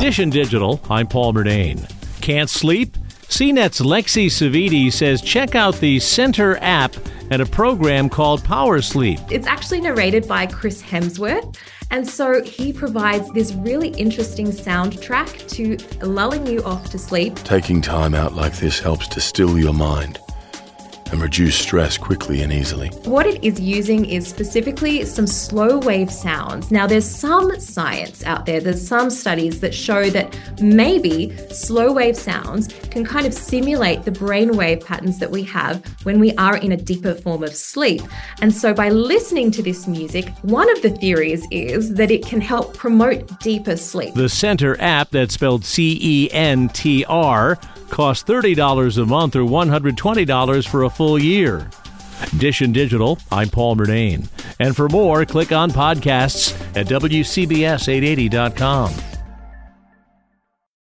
Edition Digital, I'm Paul Murnane. Can't sleep? CNET's Lexi Savidi says check out the Center app and a program called Power Sleep. It's actually narrated by Chris Hemsworth, and so he provides this really interesting soundtrack to lulling you off to sleep. Taking time out like this helps to still your mind and reduce stress quickly and easily. What it is using is specifically some slow wave sounds. Now, there's some science out there, there's some studies that show that maybe slow wave sounds can kind of simulate the brainwave patterns that we have when we are in a deeper form of sleep. And so by listening to this music, one of the theories is that it can help promote deeper sleep. The Center app, that's spelled CENTR, costs $30 a month or $120 for a full year. Edition Digital, I'm Paul Murnane. And for more, click on podcasts at WCBS880.com.